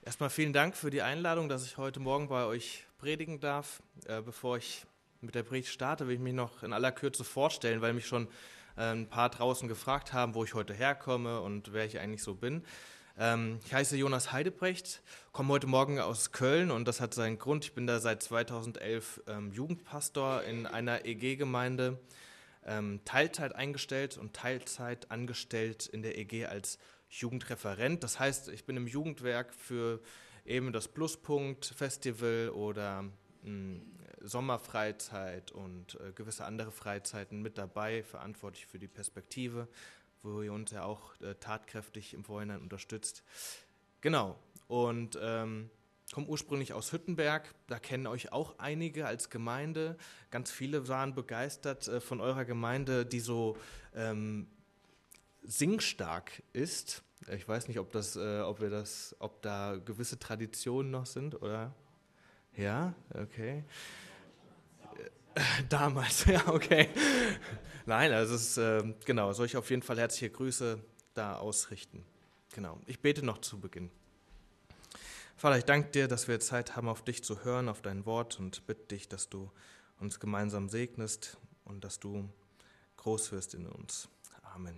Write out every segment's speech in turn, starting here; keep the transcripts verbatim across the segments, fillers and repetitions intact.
Erstmal vielen Dank für die Einladung, dass ich heute Morgen bei euch predigen darf. Äh, bevor ich mit der Predigt starte, will ich mich noch in aller Kürze vorstellen, weil mich schon äh, ein paar draußen gefragt haben, wo ich heute herkomme und wer ich eigentlich so bin. Ähm, ich heiße Jonas Heidebrecht, komme heute Morgen aus Köln und das hat seinen Grund. Ich bin da seit zweitausendelf ähm, Jugendpastor in einer E G-Gemeinde, ähm, Teilzeit eingestellt und Teilzeit angestellt in der E G als Jugendreferent. Das heißt, ich bin im Jugendwerk für eben das Pluspunkt Festival oder mh, Sommerfreizeit und äh, gewisse andere Freizeiten mit dabei, verantwortlich für die Perspektive, wo ihr uns ja auch äh, tatkräftig im Vorhinein unterstützt. Genau, und ähm, komme ursprünglich aus Hüttenberg, da kennen euch auch einige als Gemeinde. Ganz viele waren begeistert äh, von eurer Gemeinde, die so ähm, singstark ist. Ich weiß nicht, ob das, äh, ob wir das, ob da gewisse Traditionen noch sind, oder? Ja, okay. Äh, damals, ja, okay. Nein, also es ist, äh, genau, soll ich auf jeden Fall herzliche Grüße da ausrichten. Genau. Ich bete noch zu Beginn. Vater, ich danke dir, dass wir Zeit haben, auf dich zu hören, auf dein Wort und bitte dich, dass du uns gemeinsam segnest und dass du groß wirst in uns. Amen.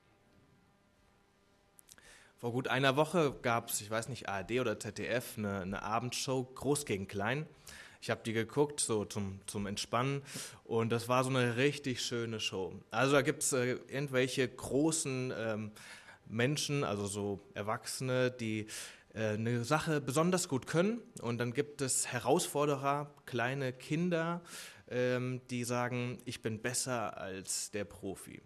Vor gut einer Woche gab es, ich weiß nicht, A R D oder Z D F, eine, eine Abendshow, Groß gegen Klein. Ich habe die geguckt, so zum, zum Entspannen, und das war so eine richtig schöne Show. Also da gibt es äh, irgendwelche großen ähm, Menschen, also so Erwachsene, die äh, eine Sache besonders gut können, und dann gibt es Herausforderer, kleine Kinder, ähm, die sagen, ich bin besser als der Profi.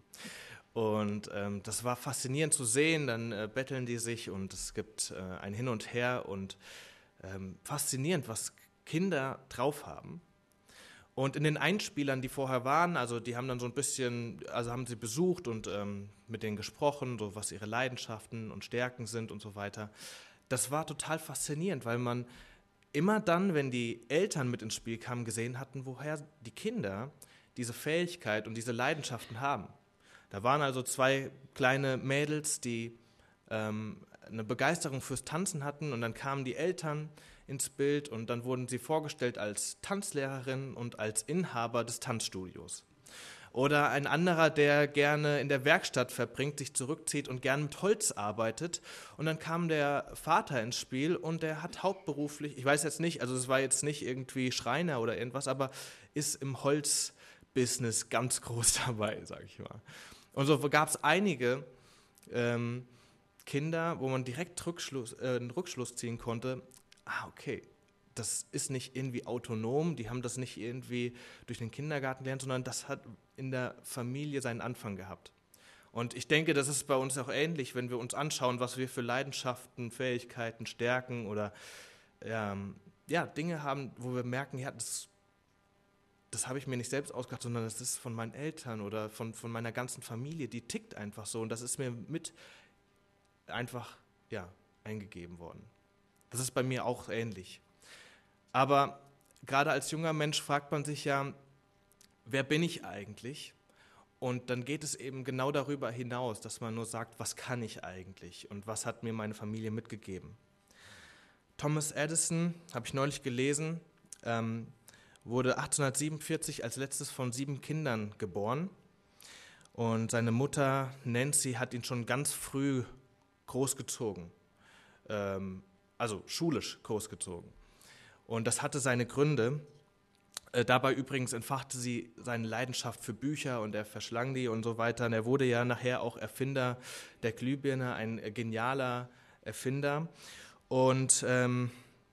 Und ähm, das war faszinierend zu sehen, dann äh, betteln die sich und es gibt äh, ein Hin und Her und ähm, faszinierend, was Kinder drauf haben. Und in den Einspielern, die vorher waren, also die haben dann so ein bisschen, also haben sie besucht und ähm, mit denen gesprochen, so was ihre Leidenschaften und Stärken sind und so weiter. Das war total faszinierend, weil man immer dann, wenn die Eltern mit ins Spiel kamen, gesehen hatten, woher die Kinder diese Fähigkeit und diese Leidenschaften haben. Da waren also zwei kleine Mädels, die ähm, eine Begeisterung fürs Tanzen hatten, und dann kamen die Eltern ins Bild und dann wurden sie vorgestellt als Tanzlehrerin und als Inhaber des Tanzstudios. Oder ein anderer, der gerne in der Werkstatt verbringt, sich zurückzieht und gern mit Holz arbeitet. Und dann kam der Vater ins Spiel und der hat hauptberuflich, ich weiß jetzt nicht, also es war jetzt nicht irgendwie Schreiner oder irgendwas, aber ist im Holzbusiness ganz groß dabei, sage ich mal. Und so gab es einige ähm, Kinder, wo man direkt Rückschluss, äh, einen Rückschluss ziehen konnte, ah, okay, das ist nicht irgendwie autonom, die haben das nicht irgendwie durch den Kindergarten gelernt, sondern das hat in der Familie seinen Anfang gehabt. Und ich denke, das ist bei uns auch ähnlich, wenn wir uns anschauen, was wir für Leidenschaften, Fähigkeiten, Stärken oder ähm, ja, Dinge haben, wo wir merken, ja, das Das habe ich mir nicht selbst ausgedacht, sondern das ist von meinen Eltern oder von, von meiner ganzen Familie, die tickt einfach so, und das ist mir mit einfach ja, eingegeben worden. Das ist bei mir auch ähnlich. Aber gerade als junger Mensch fragt man sich ja, wer bin ich eigentlich? Und dann geht es eben genau darüber hinaus, dass man nur sagt, was kann ich eigentlich und was hat mir meine Familie mitgegeben. Thomas Edison, habe ich neulich gelesen, ähm, wurde achtzehnhundertsiebenundvierzig als letztes von sieben Kindern geboren, und seine Mutter Nancy hat ihn schon ganz früh großgezogen, ähm, also schulisch großgezogen. Und das hatte seine Gründe. Äh, dabei übrigens entfachte sie seine Leidenschaft für Bücher und er verschlang die und so weiter. Und er wurde ja nachher auch Erfinder der Glühbirne, ein äh, genialer Erfinder. Und ähm,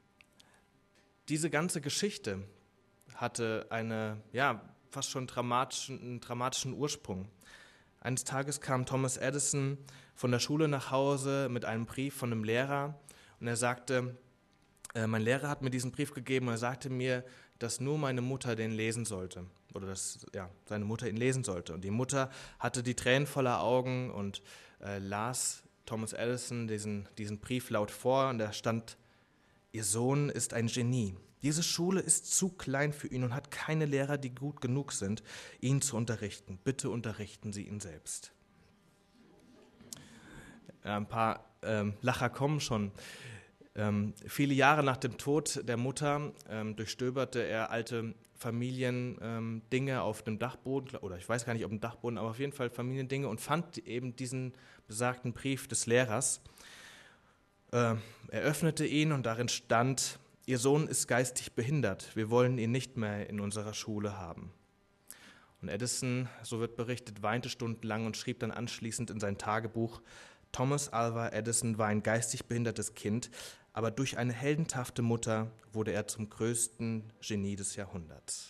diese ganze Geschichte hatte eine, ja, fast schon dramatischen, einen dramatischen Ursprung. Eines Tages kam Thomas Edison von der Schule nach Hause mit einem Brief von einem Lehrer, und er sagte, äh, mein Lehrer hat mir diesen Brief gegeben und er sagte mir, dass nur meine Mutter den lesen sollte, oder dass ja, seine Mutter ihn lesen sollte. Und die Mutter hatte die Tränen voller Augen und äh, las Thomas Edison diesen, diesen Brief laut vor, und da stand, Ihr Sohn ist ein Genie. Diese Schule ist zu klein für ihn und hat keine Lehrer, die gut genug sind, ihn zu unterrichten. Bitte unterrichten Sie ihn selbst. Ja, ein paar ähm, Lacher kommen schon. Ähm, viele Jahre nach dem Tod der Mutter ähm, durchstöberte er alte Familiendinge ähm, auf dem Dachboden, oder ich weiß gar nicht, ob dem Dachboden, aber auf jeden Fall Familiendinge und fand eben diesen besagten Brief des Lehrers. Äh, er öffnete ihn und darin stand: Ihr Sohn ist geistig behindert, wir wollen ihn nicht mehr in unserer Schule haben. Und Edison, so wird berichtet, weinte stundenlang und schrieb dann anschließend in sein Tagebuch: Thomas Alva Edison war ein geistig behindertes Kind, aber durch eine heldenhafte Mutter wurde er zum größten Genie des Jahrhunderts.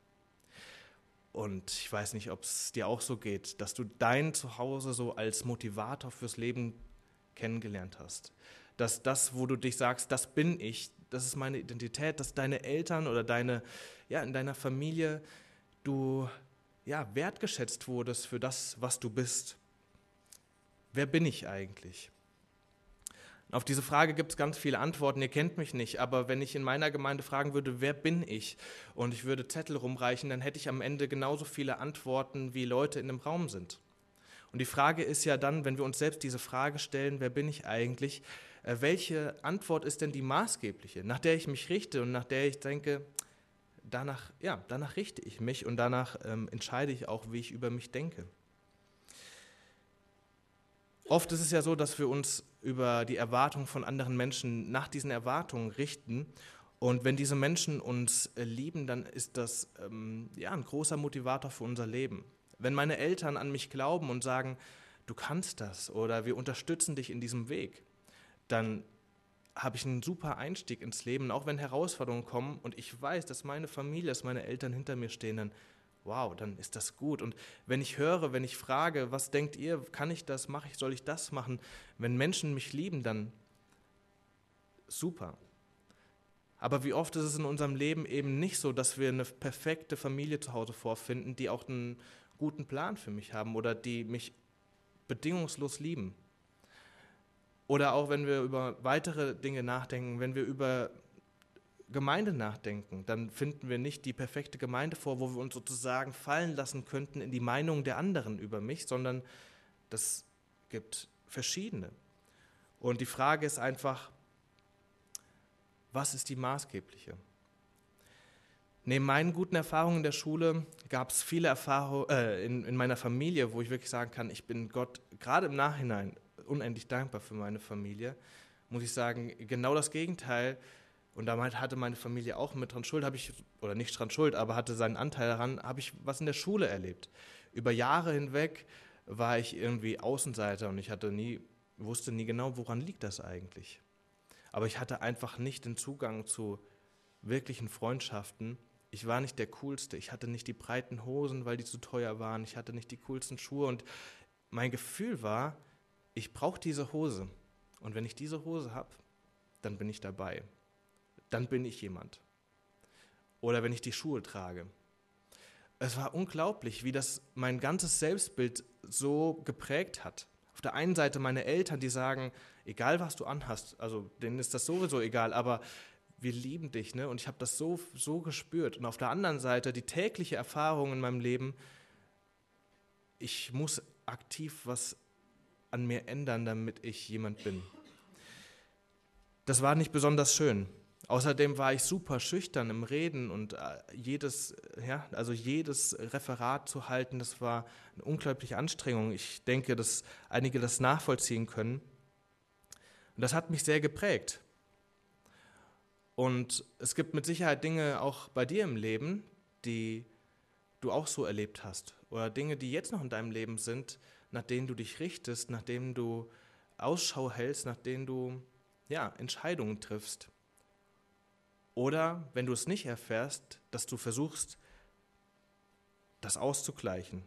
Und ich weiß nicht, ob es dir auch so geht, dass du dein Zuhause so als Motivator fürs Leben kennengelernt hast. Dass das, wo du dich sagst, das bin ich, das ist meine Identität, dass deine Eltern oder deine, ja, in deiner Familie du ja, wertgeschätzt wurdest für das, was du bist. Wer bin ich eigentlich? Auf diese Frage gibt es ganz viele Antworten. Ihr kennt mich nicht, aber wenn ich in meiner Gemeinde fragen würde, wer bin ich? Und ich würde Zettel rumreichen, dann hätte ich am Ende genauso viele Antworten, wie Leute in dem Raum sind. Und die Frage ist ja dann, wenn wir uns selbst diese Frage stellen, wer bin ich eigentlich? Äh, welche Antwort ist denn die maßgebliche, nach der ich mich richte und nach der ich denke, danach, ja, danach richte ich mich und danach ähm, entscheide ich auch, wie ich über mich denke. Oft ist es ja so, dass wir uns über die Erwartungen von anderen Menschen nach diesen Erwartungen richten. Und wenn diese Menschen uns äh, lieben, dann ist das ähm, ja, ein großer Motivator für unser Leben. Wenn meine Eltern an mich glauben und sagen, du kannst das oder wir unterstützen dich in diesem Weg, dann habe ich einen super Einstieg ins Leben. Auch wenn Herausforderungen kommen und ich weiß, dass meine Familie, dass meine Eltern hinter mir stehen, dann wow, dann ist das gut. Und wenn ich höre, wenn ich frage, was denkt ihr, kann ich das, mache ich, soll ich das machen? Wenn Menschen mich lieben, dann super. Aber wie oft ist es in unserem Leben eben nicht so, dass wir eine perfekte Familie zu Hause vorfinden, die auch einen guten Plan für mich haben oder die mich bedingungslos lieben. Oder auch wenn wir über weitere Dinge nachdenken, wenn wir über Gemeinde nachdenken, dann finden wir nicht die perfekte Gemeinde vor, wo wir uns sozusagen fallen lassen könnten in die Meinung der anderen über mich, sondern das gibt verschiedene. Und die Frage ist einfach, was ist die maßgebliche? Neben meinen guten Erfahrungen in der Schule gab es viele Erfahrungen äh, in, in meiner Familie, wo ich wirklich sagen kann, ich bin Gott gerade im Nachhinein unendlich dankbar für meine Familie. Muss ich sagen, genau das Gegenteil. Und damit hatte meine Familie auch mit dran Schuld, habe ich, oder nicht dran Schuld, aber hatte seinen Anteil daran, habe ich was in der Schule erlebt. Über Jahre hinweg war ich irgendwie Außenseiter und ich hatte nie, wusste nie genau, woran liegt das eigentlich. Aber ich hatte einfach nicht den Zugang zu wirklichen Freundschaften. Ich war nicht der Coolste, ich hatte nicht die breiten Hosen, weil die zu teuer waren, ich hatte nicht die coolsten Schuhe und mein Gefühl war, ich brauche diese Hose. Und wenn ich diese Hose habe, dann bin ich dabei. Dann bin ich jemand. Oder wenn ich die Schuhe trage. Es war unglaublich, wie das mein ganzes Selbstbild so geprägt hat. Auf der einen Seite meine Eltern, die sagen, egal was du anhast, also denen ist das sowieso egal, aber wir lieben dich, ne? Und ich habe das so, so gespürt. Und auf der anderen Seite die tägliche Erfahrung in meinem Leben, ich muss aktiv was an mir ändern, damit ich jemand bin. Das war nicht besonders schön. Außerdem war ich super schüchtern im Reden und jedes, ja, also jedes Referat zu halten, das war eine unglaubliche Anstrengung. Ich denke, dass einige das nachvollziehen können. Und das hat mich sehr geprägt. Und es gibt mit Sicherheit Dinge auch bei dir im Leben, die du auch so erlebt hast. Oder Dinge, die jetzt noch in deinem Leben sind, nach denen du dich richtest, nach denen du Ausschau hältst, nach denen du ja, Entscheidungen triffst. Oder, wenn du es nicht erfährst, dass du versuchst, das auszugleichen.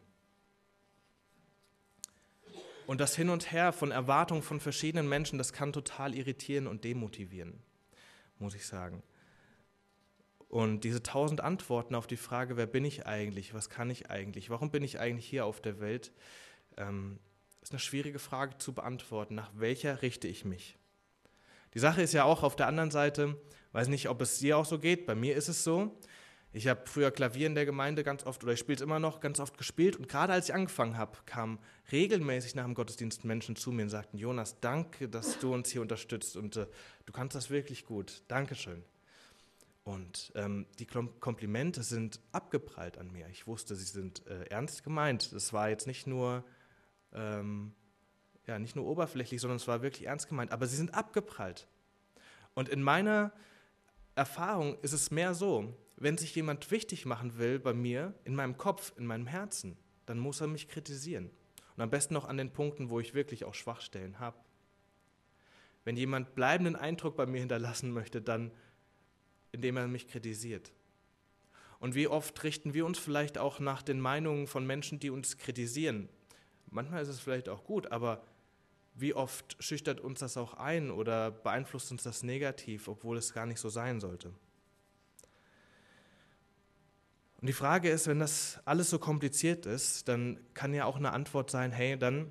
Und das Hin und Her von Erwartungen von verschiedenen Menschen, das kann total irritieren und demotivieren, muss ich sagen. Und diese tausend Antworten auf die Frage, wer bin ich eigentlich, was kann ich eigentlich, warum bin ich eigentlich hier auf der Welt, ähm, ist eine schwierige Frage zu beantworten. Nach welcher richte ich mich? Die Sache ist ja auch auf der anderen Seite, weiß nicht, ob es dir auch so geht, bei mir ist es so, Ich habe früher Klavier in der Gemeinde ganz oft, oder ich spiele es immer noch, ganz oft gespielt. Und gerade als ich angefangen habe, kamen regelmäßig nach dem Gottesdienst Menschen zu mir und sagten, Jonas, danke, dass du uns hier unterstützt und äh, du kannst das wirklich gut. Dankeschön. Und ähm, die Komplimente sind abgeprallt an mir. Ich wusste, sie sind äh, ernst gemeint. Es war jetzt nicht nur, ähm, ja, nicht nur oberflächlich, sondern es war wirklich ernst gemeint. Aber sie sind abgeprallt. Und in meiner Erfahrung ist es mehr so, wenn sich jemand wichtig machen will bei mir, in meinem Kopf, in meinem Herzen, dann muss er mich kritisieren. Und am besten noch an den Punkten, wo ich wirklich auch Schwachstellen habe. Wenn jemand bleibenden Eindruck bei mir hinterlassen möchte, dann indem er mich kritisiert. Und wie oft richten wir uns vielleicht auch nach den Meinungen von Menschen, die uns kritisieren? Manchmal ist es vielleicht auch gut, aber wie oft schüchtert uns das auch ein oder beeinflusst uns das negativ, obwohl es gar nicht so sein sollte? Und die Frage ist, wenn das alles so kompliziert ist, dann kann ja auch eine Antwort sein, hey, dann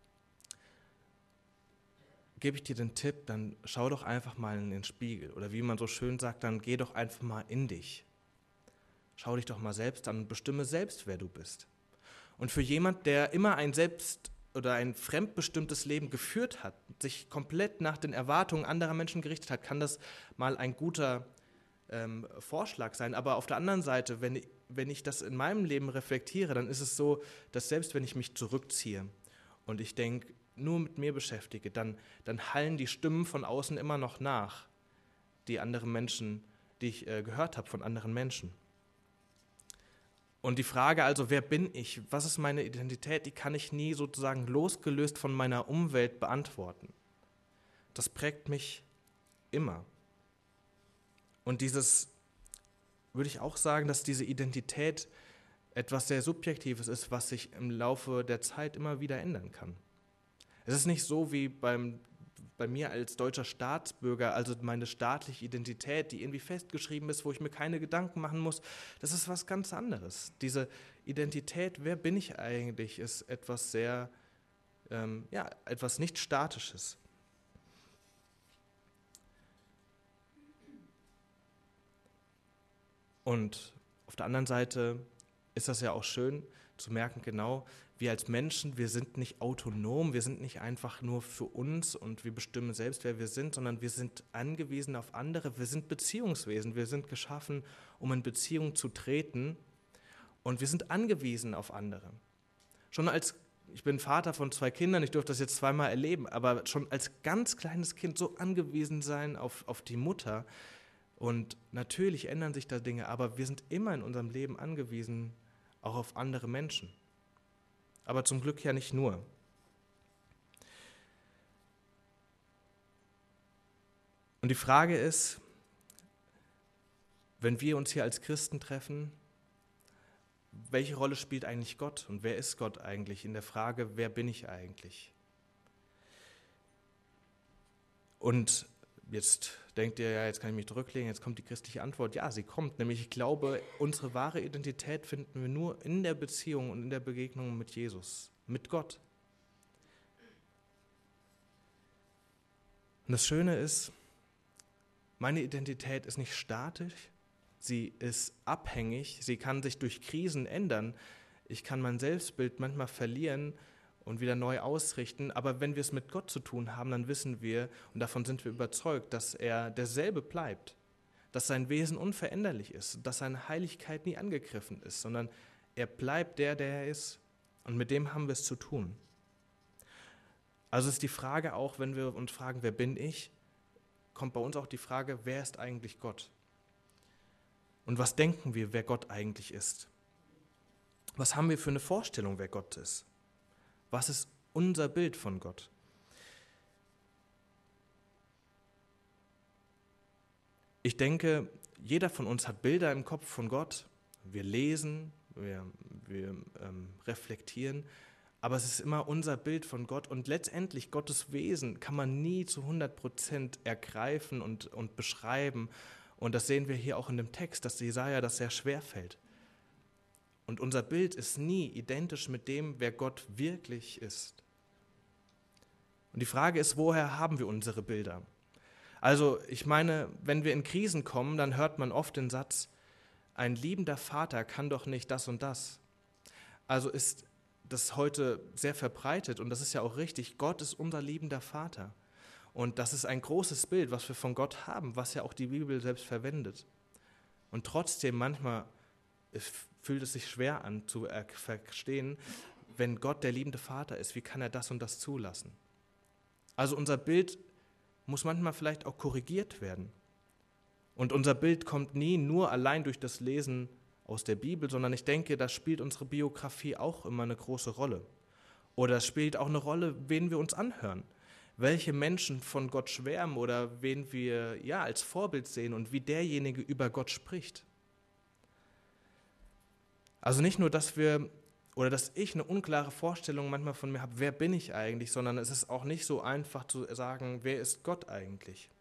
gebe ich dir den Tipp, dann schau doch einfach mal in den Spiegel. Oder wie man so schön sagt, dann geh doch einfach mal in dich. Schau dich doch mal selbst an und bestimme selbst, wer du bist. Und für jemand, der immer ein selbst- oder ein fremdbestimmtes Leben geführt hat, sich komplett nach den Erwartungen anderer Menschen gerichtet hat, kann das mal ein guter ähm, Vorschlag sein. Aber auf der anderen Seite, wenn, wenn ich das in meinem Leben reflektiere, dann ist es so, dass selbst wenn ich mich zurückziehe und ich denke, nur mit mir beschäftige, dann, dann hallen die Stimmen von außen immer noch nach, die anderen Menschen, die ich äh, gehört habe von anderen Menschen. Und die Frage also, wer bin ich, was ist meine Identität, die kann ich nie sozusagen losgelöst von meiner Umwelt beantworten. Das prägt mich immer. Und dieses, würde ich auch sagen, dass diese Identität etwas sehr Subjektives ist, was sich im Laufe der Zeit immer wieder ändern kann. Es ist nicht so wie beim, bei mir als deutscher Staatsbürger, also meine staatliche Identität, die irgendwie festgeschrieben ist, wo ich mir keine Gedanken machen muss. Das ist was ganz anderes. Diese Identität, wer bin ich eigentlich, ist etwas sehr, ähm, ja, etwas nicht Statisches. Und auf der anderen Seite ist das ja auch schön zu merken, genau, wir als Menschen, wir sind nicht autonom, wir sind nicht einfach nur für uns und wir bestimmen selbst, wer wir sind, sondern wir sind angewiesen auf andere, wir sind Beziehungswesen, wir sind geschaffen, um in Beziehung zu treten und wir sind angewiesen auf andere. Schon als, ich bin Vater von zwei Kindern, ich durfte das jetzt zweimal erleben, aber schon als ganz kleines Kind so angewiesen sein auf, auf die Mutter. Und natürlich ändern sich da Dinge, aber wir sind immer in unserem Leben angewiesen, auch auf andere Menschen. Aber zum Glück ja nicht nur. Und die Frage ist, wenn wir uns hier als Christen treffen, welche Rolle spielt eigentlich Gott und wer ist Gott eigentlich in der Frage, wer bin ich eigentlich? Und jetzt denkt ihr, ja, jetzt kann ich mich zurücklegen, jetzt kommt die christliche Antwort. Ja, sie kommt, nämlich ich glaube, unsere wahre Identität finden wir nur in der Beziehung und in der Begegnung mit Jesus, mit Gott. Und das Schöne ist, meine Identität ist nicht statisch, sie ist abhängig, sie kann sich durch Krisen ändern. Ich kann mein Selbstbild manchmal verlieren und wieder neu ausrichten, aber wenn wir es mit Gott zu tun haben, dann wissen wir, und davon sind wir überzeugt, dass er derselbe bleibt, dass sein Wesen unveränderlich ist, dass seine Heiligkeit nie angegriffen ist, sondern er bleibt der, der er ist, und mit dem haben wir es zu tun. Also ist die Frage auch, wenn wir uns fragen, wer bin ich, kommt bei uns auch die Frage, wer ist eigentlich Gott? Und was denken wir, wer Gott eigentlich ist? Was haben wir für eine Vorstellung, wer Gott ist? Was ist unser Bild von Gott? Ich denke, jeder von uns hat Bilder im Kopf von Gott. Wir lesen, wir, wir ähm, reflektieren, aber es ist immer unser Bild von Gott. Und letztendlich, Gottes Wesen kann man nie zu hundert Prozent ergreifen und, und beschreiben. Und das sehen wir hier auch in dem Text, dass Jesaja das sehr schwer fällt. Und unser Bild ist nie identisch mit dem, wer Gott wirklich ist. Und die Frage ist, woher haben wir unsere Bilder? Also ich meine, wenn wir in Krisen kommen, dann hört man oft den Satz, ein liebender Vater kann doch nicht das und das. Also ist das heute sehr verbreitet und das ist ja auch richtig. Gott ist unser liebender Vater. Und das ist ein großes Bild, was wir von Gott haben, was ja auch die Bibel selbst verwendet. Und trotzdem manchmal fühlt es sich schwer an zu verstehen, wenn Gott der liebende Vater ist, wie kann er das und das zulassen? Also unser Bild muss manchmal vielleicht auch korrigiert werden. Und unser Bild kommt nie nur allein durch das Lesen aus der Bibel, sondern ich denke, da spielt unsere Biografie auch immer eine große Rolle. Oder es spielt auch eine Rolle, wen wir uns anhören. Welche Menschen von Gott schwärmen oder wen wir ja als Vorbild sehen und wie derjenige über Gott spricht. Also nicht nur, dass wir oder dass ich eine unklare Vorstellung manchmal von mir habe, wer bin ich eigentlich, sondern es ist auch nicht so einfach zu sagen, wer ist Gott eigentlich?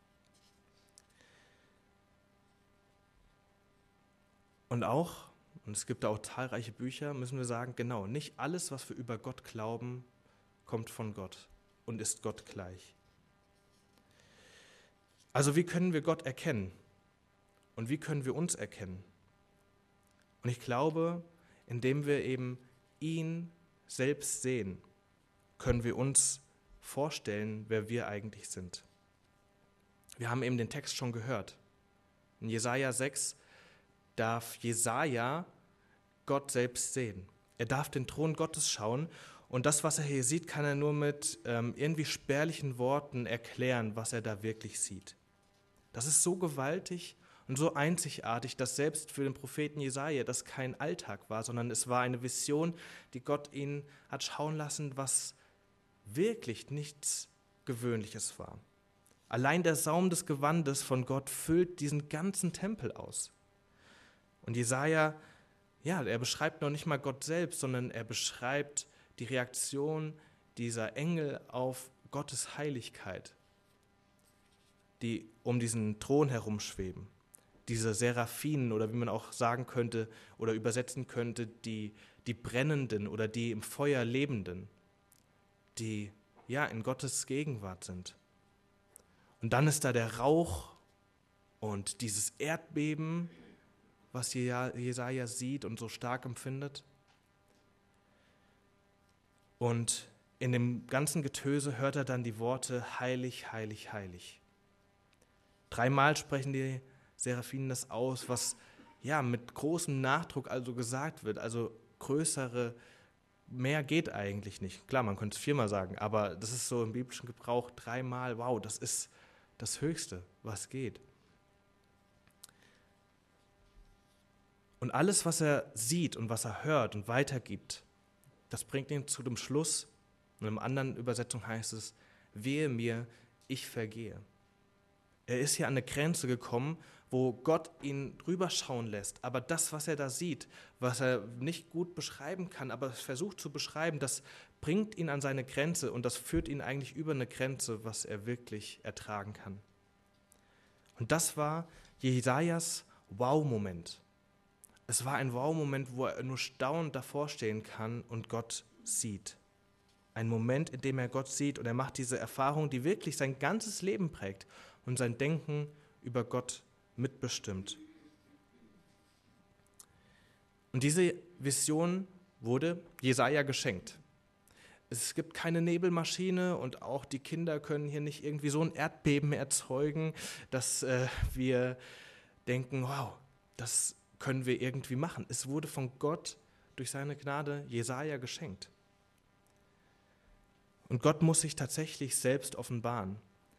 Und auch, und es gibt da auch zahlreiche Bücher, müssen wir sagen, genau, nicht alles, was wir über Gott glauben, kommt von Gott und ist Gott gleich. Also wie können wir Gott erkennen? Und wie können wir uns erkennen? Und ich glaube, indem wir eben ihn selbst sehen, können wir uns vorstellen, wer wir eigentlich sind. Wir haben eben den Text schon gehört. In Jesaja sechs darf Jesaja Gott selbst sehen. Er darf den Thron Gottes schauen und das, was er hier sieht, kann er nur mit ähm, irgendwie spärlichen Worten erklären, was er da wirklich sieht. Das ist so gewaltig und so einzigartig, dass selbst für den Propheten Jesaja das kein Alltag war, sondern es war eine Vision, die Gott ihn hat schauen lassen, was wirklich nichts Gewöhnliches war. Allein der Saum des Gewandes von Gott füllt diesen ganzen Tempel aus. Und Jesaja, ja, er beschreibt noch nicht mal Gott selbst, sondern er beschreibt die Reaktion dieser Engel auf Gottes Heiligkeit, die um diesen Thron herumschweben. Diese Seraphinen oder wie man auch sagen könnte oder übersetzen könnte, die, die Brennenden oder die im Feuer Lebenden, die ja in Gottes Gegenwart sind. Und dann ist da der Rauch und dieses Erdbeben, was Jesaja sieht und so stark empfindet. Und in dem ganzen Getöse hört er dann die Worte heilig, heilig, heilig. Dreimal sprechen die Seraphinen das aus, was ja mit großem Nachdruck also gesagt wird. Also größere, mehr geht eigentlich nicht. Klar, man könnte es viermal sagen, aber das ist so im biblischen Gebrauch dreimal. Wow, das ist das Höchste, was geht. Und alles, was er sieht und was er hört und weitergibt, das bringt ihn zu dem Schluss. Und in einer anderen Übersetzung heißt es, wehe mir, ich vergehe. Er ist hier an eine Grenze gekommen, wo Gott ihn rüberschauen lässt. Aber das, was er da sieht, was er nicht gut beschreiben kann, aber versucht zu beschreiben, das bringt ihn an seine Grenze und das führt ihn eigentlich über eine Grenze, was er wirklich ertragen kann. Und das war Jesajas Wow-Moment. Es war ein Wow-Moment, wo er nur staunend davor stehen kann und Gott sieht. Ein Moment, in dem er Gott sieht und er macht diese Erfahrung, die wirklich sein ganzes Leben prägt und sein Denken über Gott mitbestimmt. Und diese Vision wurde Jesaja geschenkt. Es gibt keine Nebelmaschine und auch die Kinder können hier nicht irgendwie so ein Erdbeben erzeugen, dass äh, wir denken, wow, das können wir irgendwie machen. Es wurde von Gott durch seine Gnade Jesaja geschenkt. Und Gott muss sich tatsächlich selbst offenbaren.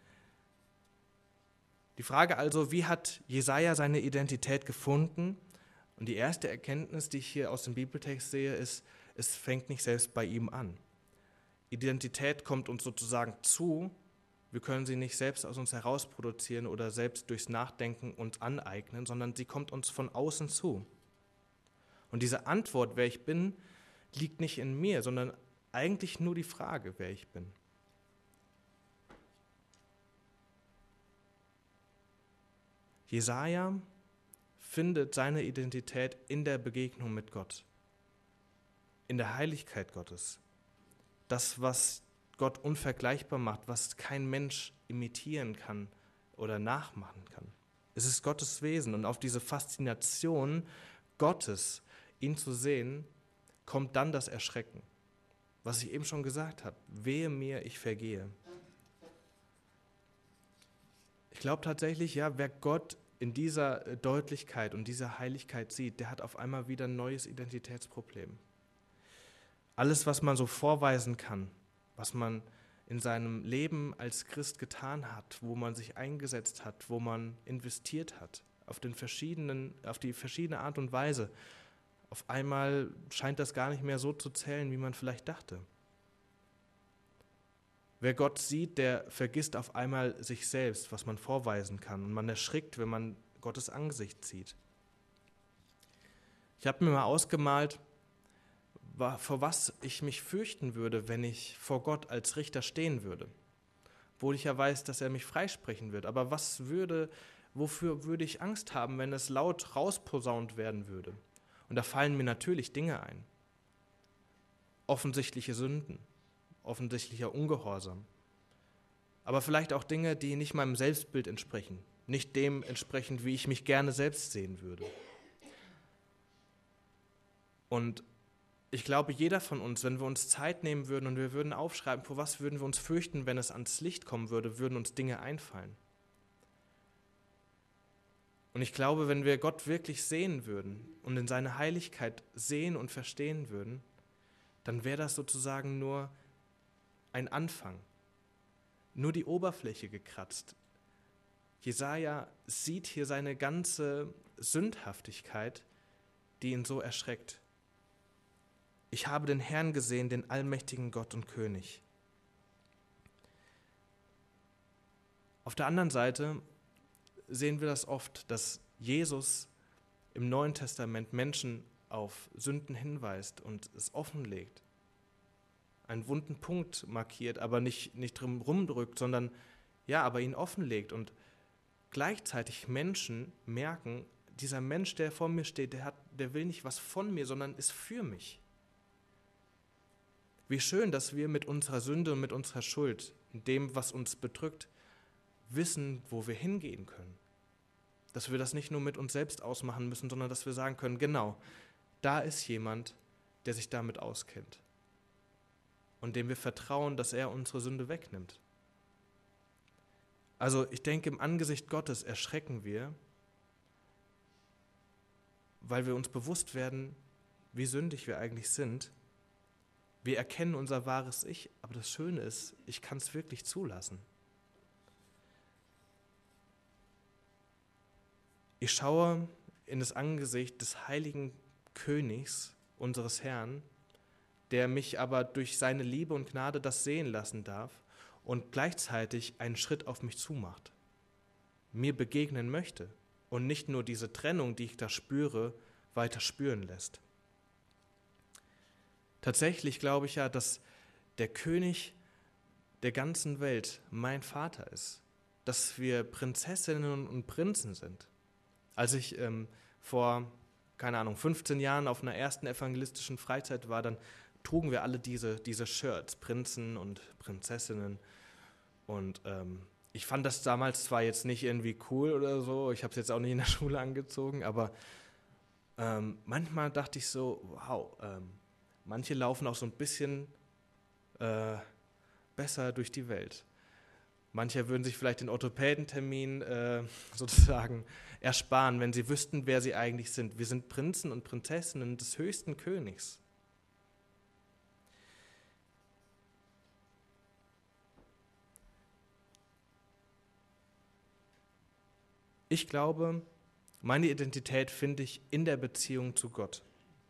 Die Frage also, wie hat Jesaja seine Identität gefunden? Und die erste Erkenntnis, die ich hier aus dem Bibeltext sehe, ist, es fängt nicht selbst bei ihm an. Identität kommt uns sozusagen zu, wir können sie nicht selbst aus uns heraus produzieren oder selbst durchs Nachdenken uns aneignen, sondern sie kommt uns von außen zu. Und diese Antwort, wer ich bin, liegt nicht in mir, sondern eigentlich nur die Frage, wer ich bin. Jesaja findet seine Identität in der Begegnung mit Gott, in der Heiligkeit Gottes. Das, was Gott unvergleichbar macht, was kein Mensch imitieren kann oder nachmachen kann. Es ist Gottes Wesen und auf diese Faszination Gottes, ihn zu sehen, kommt dann das Erschrecken. Was ich eben schon gesagt habe, wehe mir, ich vergehe. Ich glaube tatsächlich, ja, wer Gott in dieser Deutlichkeit und dieser Heiligkeit sieht, der hat auf einmal wieder ein neues Identitätsproblem. Alles, was man so vorweisen kann, was man in seinem Leben als Christ getan hat, wo man sich eingesetzt hat, wo man investiert hat, auf, den verschiedenen, auf die verschiedene Art und Weise, auf einmal scheint das gar nicht mehr so zu zählen, wie man vielleicht dachte. Wer Gott sieht, der vergisst auf einmal sich selbst, was man vorweisen kann. Und man erschrickt, wenn man Gottes Angesicht sieht. Ich habe mir mal ausgemalt, vor was ich mich fürchten würde, wenn ich vor Gott als Richter stehen würde. Obwohl ich ja weiß, dass er mich freisprechen wird. Aber was würde, wofür würde ich Angst haben, wenn es laut rausposaunt werden würde? Und da fallen mir natürlich Dinge ein. Offensichtliche Sünden, offensichtlicher Ungehorsam. Aber vielleicht auch Dinge, die nicht meinem Selbstbild entsprechen, nicht dem entsprechend, wie ich mich gerne selbst sehen würde. Und ich glaube, jeder von uns, wenn wir uns Zeit nehmen würden und wir würden aufschreiben, vor was würden wir uns fürchten, wenn es ans Licht kommen würde, würden uns Dinge einfallen. Und ich glaube, wenn wir Gott wirklich sehen würden und in seine Heiligkeit sehen und verstehen würden, dann wäre das sozusagen nur ein Anfang, nur die Oberfläche gekratzt. Jesaja sieht hier seine ganze Sündhaftigkeit, die ihn so erschreckt. Ich habe den Herrn gesehen, den allmächtigen Gott und König. Auf der anderen Seite sehen wir das oft, dass Jesus im Neuen Testament Menschen auf Sünden hinweist und es offenlegt. Einen wunden Punkt markiert, aber nicht, nicht drum rumdrückt, sondern ja, aber ihn offenlegt und gleichzeitig Menschen merken, dieser Mensch, der vor mir steht, der, hat, der will nicht was von mir, sondern ist für mich. Wie schön, dass wir mit unserer Sünde und mit unserer Schuld, dem, was uns bedrückt, wissen, wo wir hingehen können. Dass wir das nicht nur mit uns selbst ausmachen müssen, sondern dass wir sagen können, genau, da ist jemand, der sich damit auskennt und dem wir vertrauen, dass er unsere Sünde wegnimmt. Also ich denke, im Angesicht Gottes erschrecken wir, weil wir uns bewusst werden, wie sündig wir eigentlich sind. Wir erkennen unser wahres Ich, aber das Schöne ist, ich kann es wirklich zulassen. Ich schaue in das Angesicht des heiligen Königs, unseres Herrn, der mich aber durch seine Liebe und Gnade das sehen lassen darf und gleichzeitig einen Schritt auf mich zumacht, mir begegnen möchte und nicht nur diese Trennung, die ich da spüre, weiter spüren lässt. Tatsächlich glaube ich ja, dass der König der ganzen Welt mein Vater ist, dass wir Prinzessinnen und Prinzen sind. Als ich ähm, vor, keine Ahnung, fünfzehn Jahren auf einer ersten evangelistischen Freizeit war, dann trugen wir alle diese, diese Shirts, Prinzen und Prinzessinnen. Und ähm, ich fand das damals zwar jetzt nicht irgendwie cool oder so, ich habe es jetzt auch nicht in der Schule angezogen, aber ähm, manchmal dachte ich so, wow, ähm, manche laufen auch so ein bisschen äh, besser durch die Welt. Manche würden sich vielleicht den Orthopädentermin äh, sozusagen ersparen, wenn sie wüssten, wer sie eigentlich sind. Wir sind Prinzen und Prinzessinnen des höchsten Königs. Ich glaube, meine Identität finde ich in der Beziehung zu Gott.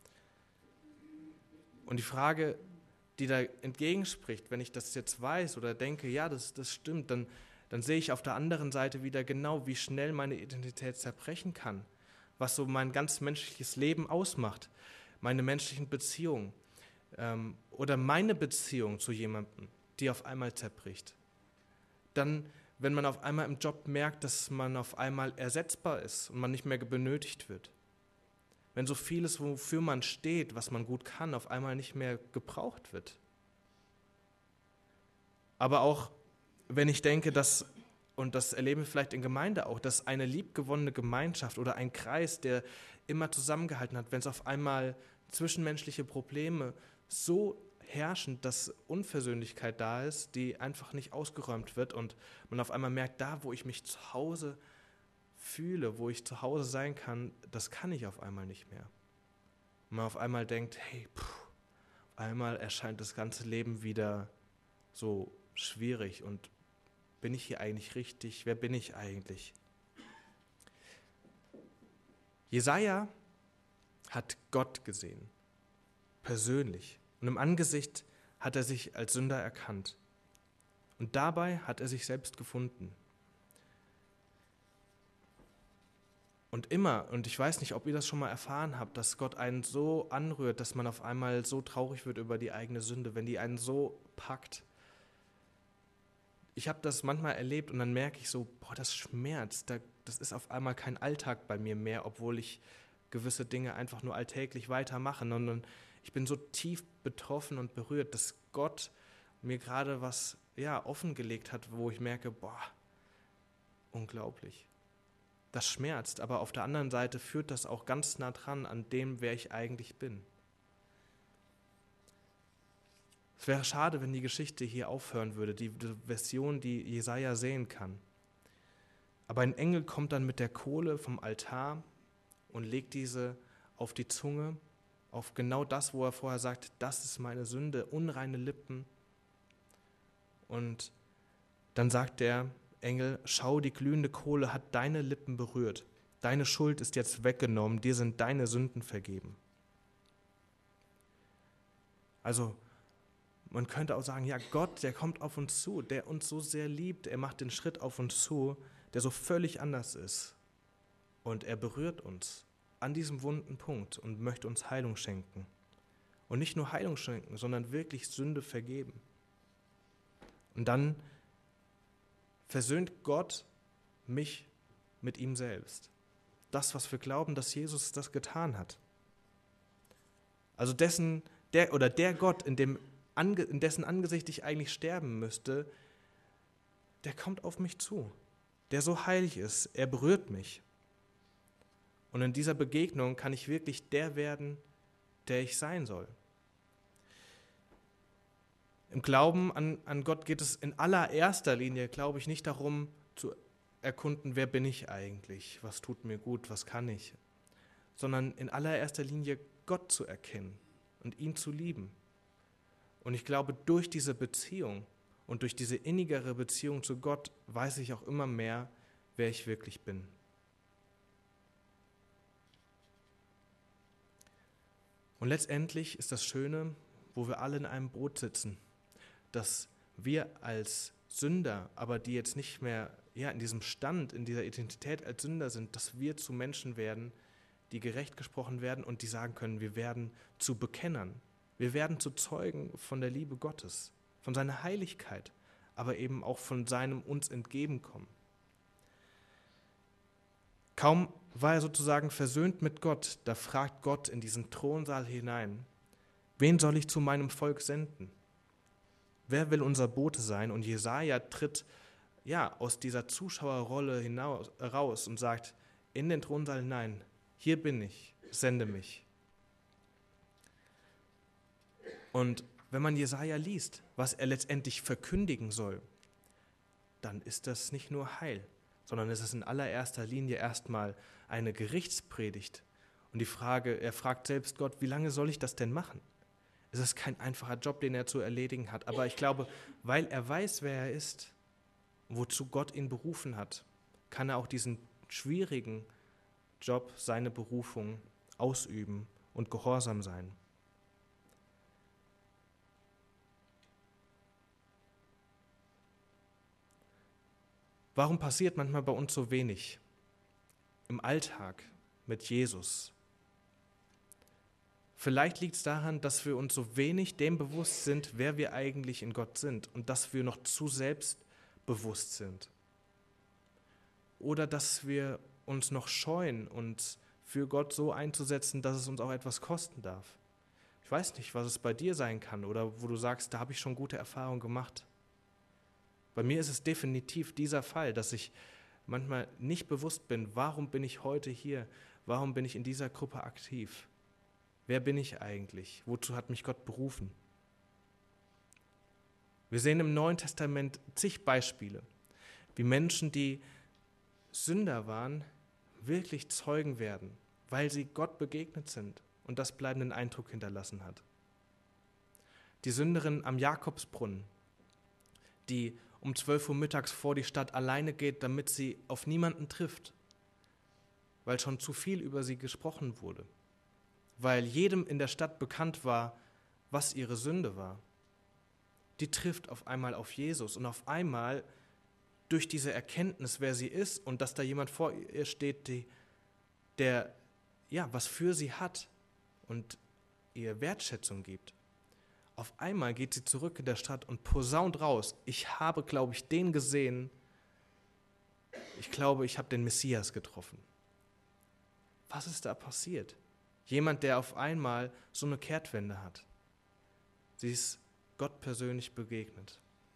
Und die Frage, die da entgegenspricht, wenn ich das jetzt weiß oder denke, ja, das, das stimmt, dann, dann sehe ich auf der anderen Seite wieder genau, wie schnell meine Identität zerbrechen kann, was so mein ganz menschliches Leben ausmacht, meine menschlichen Beziehungen ähm, oder meine Beziehung zu jemandem, die auf einmal zerbricht. Dann, wenn man auf einmal im Job merkt, dass man auf einmal ersetzbar ist und man nicht mehr benötigt wird. Wenn so vieles, wofür man steht, was man gut kann, auf einmal nicht mehr gebraucht wird. Aber auch, wenn ich denke, dass, und das erleben wir vielleicht in Gemeinde auch, dass eine liebgewonnene Gemeinschaft oder ein Kreis, der immer zusammengehalten hat, wenn es auf einmal zwischenmenschliche Probleme so herrschen, dass Unversöhnlichkeit da ist, die einfach nicht ausgeräumt wird und man auf einmal merkt, da wo ich mich zu Hause fühle, wo ich zu Hause sein kann, das kann ich auf einmal nicht mehr. Und man auf einmal denkt, hey, puh, auf einmal erscheint das ganze Leben wieder so schwierig und bin ich hier eigentlich richtig? Wer bin ich eigentlich? Jesaja hat Gott gesehen, persönlich. Und im Angesicht hat er sich als Sünder erkannt. Und dabei hat er sich selbst gefunden. Und immer, und ich weiß nicht, ob ihr das schon mal erfahren habt, dass Gott einen so anrührt, dass man auf einmal so traurig wird über die eigene Sünde, wenn die einen so packt. Ich habe das manchmal erlebt und dann merke ich so, boah, das schmerzt, das ist auf einmal kein Alltag bei mir mehr, obwohl ich gewisse Dinge einfach nur alltäglich weitermache, sondern ich bin so tief betroffen und berührt, dass Gott mir gerade was ja, offengelegt hat, wo ich merke, boah, unglaublich. Das schmerzt, aber auf der anderen Seite führt das auch ganz nah dran an dem, wer ich eigentlich bin. Es wäre schade, wenn die Geschichte hier aufhören würde, die Version, die Jesaja sehen kann. Aber ein Engel kommt dann mit der Kohle vom Altar und legt diese auf die Zunge, auf genau das, wo er vorher sagt, das ist meine Sünde, unreine Lippen. Und dann sagt der Engel, schau, die glühende Kohle hat deine Lippen berührt. Deine Schuld ist jetzt weggenommen, dir sind deine Sünden vergeben. Also, man könnte auch sagen, ja, Gott, der kommt auf uns zu, der uns so sehr liebt, er macht den Schritt auf uns zu, der so völlig anders ist. Und er berührt uns an diesem wunden Punkt und möchte uns Heilung schenken. Und nicht nur Heilung schenken, sondern wirklich Sünde vergeben. Und dann versöhnt Gott mich mit ihm selbst. Das, was wir glauben, dass Jesus das getan hat. Also dessen, der oder der Gott, in dem in dessen Angesicht ich eigentlich sterben müsste, der kommt auf mich zu, der so heilig ist, er berührt mich. Und in dieser Begegnung kann ich wirklich der werden, der ich sein soll. Im Glauben an, an Gott geht es in allererster Linie, glaube ich, nicht darum zu erkunden, wer bin ich eigentlich, was tut mir gut, was kann ich, sondern in allererster Linie Gott zu erkennen und ihn zu lieben. Und ich glaube, durch diese Beziehung und durch diese innigere Beziehung zu Gott weiß ich auch immer mehr, wer ich wirklich bin. Und letztendlich ist das Schöne, wo wir alle in einem Boot sitzen, dass wir als Sünder, aber die jetzt nicht mehr ja, in diesem Stand, in dieser Identität als Sünder sind, dass wir zu Menschen werden, die gerecht gesprochen werden und die sagen können, wir werden zu Bekennern. Wir werden zu Zeugen von der Liebe Gottes, von seiner Heiligkeit, aber eben auch von seinem uns Entgegenkommen. Kaum war er sozusagen versöhnt mit Gott, da fragt Gott in diesen Thronsaal hinein, wen soll ich zu meinem Volk senden? Wer will unser Bote sein? Und Jesaja tritt ja, aus dieser Zuschauerrolle hinaus, raus und sagt, in den Thronsaal hinein, hier bin ich, sende mich. Und wenn man Jesaja liest, was er letztendlich verkündigen soll, dann ist das nicht nur Heil, sondern es ist in allererster Linie erstmal eine Gerichtspredigt. Und die Frage, er fragt selbst Gott, wie lange soll ich das denn machen? Es ist kein einfacher Job, den er zu erledigen hat. Aber ich glaube, weil er weiß, wer er ist, wozu Gott ihn berufen hat, kann er auch diesen schwierigen Job, seine Berufung ausüben und gehorsam sein. Warum passiert manchmal bei uns so wenig im Alltag mit Jesus? Vielleicht liegt es daran, dass wir uns so wenig dem bewusst sind, wer wir eigentlich in Gott sind und dass wir noch zu selbstbewusst sind. Oder dass wir uns noch scheuen, uns für Gott so einzusetzen, dass es uns auch etwas kosten darf. Ich weiß nicht, was es bei dir sein kann oder wo du sagst, da habe ich schon gute Erfahrungen gemacht. Bei mir ist es definitiv dieser Fall, dass ich manchmal nicht bewusst bin, warum bin ich heute hier, warum bin ich in dieser Gruppe aktiv, wer bin ich eigentlich, wozu hat mich Gott berufen. Wir sehen im Neuen Testament zig Beispiele, wie Menschen, die Sünder waren, wirklich Zeugen werden, weil sie Gott begegnet sind und das bleibenden Eindruck hinterlassen hat. Die Sünderin am Jakobsbrunnen, die um zwölf Uhr mittags vor die Stadt alleine geht, damit sie auf niemanden trifft, weil schon zu viel über sie gesprochen wurde, weil jedem in der Stadt bekannt war, was ihre Sünde war. Die trifft auf einmal auf Jesus und auf einmal durch diese Erkenntnis, wer sie ist und dass da jemand vor ihr steht, die, der ja was für sie hat und ihr Wertschätzung gibt. Auf einmal geht sie zurück in der Stadt und posaunt raus, ich habe, glaube ich, den gesehen, ich glaube, ich habe den Messias getroffen. Was ist da passiert? Jemand, der auf einmal so eine Kehrtwende hat. Sie ist Gott persönlich begegnet.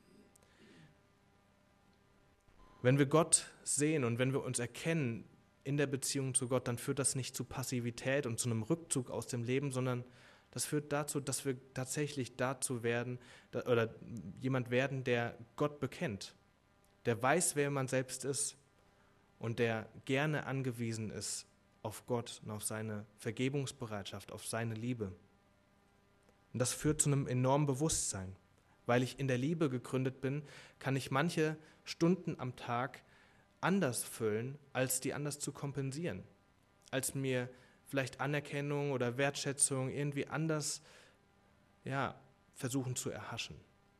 Wenn wir Gott sehen und wenn wir uns erkennen in der Beziehung zu Gott, dann führt das nicht zu Passivität und zu einem Rückzug aus dem Leben, sondern das führt dazu, dass wir tatsächlich dazu werden oder jemand werden, der Gott bekennt, der weiß, wer man selbst ist und der gerne angewiesen ist auf Gott und auf seine Vergebungsbereitschaft, auf seine Liebe. Und das führt zu einem enormen Bewusstsein. Weil ich in der Liebe gegründet bin, kann ich manche Stunden am Tag anders füllen, als die anders zu kompensieren, als mir vielleicht Anerkennung oder Wertschätzung irgendwie anders ja, versuchen zu erhaschen.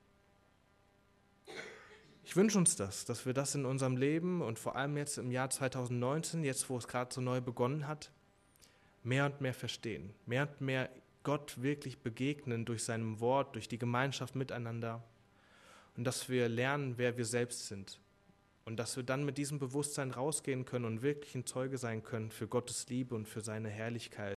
Ich wünsche uns das, dass wir das in unserem Leben und vor allem jetzt im Jahr zwanzig neunzehn, jetzt wo es gerade so neu begonnen hat, mehr und mehr verstehen, mehr und mehr Gott wirklich begegnen durch sein Wort, durch die Gemeinschaft miteinander und dass wir lernen, wer wir selbst sind und dass wir dann mit diesem Bewusstsein rausgehen können und wirklich ein Zeuge sein können für Gottes Liebe und für seine Herrlichkeit.